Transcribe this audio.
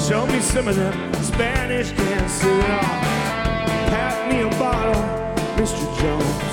Show me some of them Spanish can't see it all. Pass me a bottle, Mr. Jones.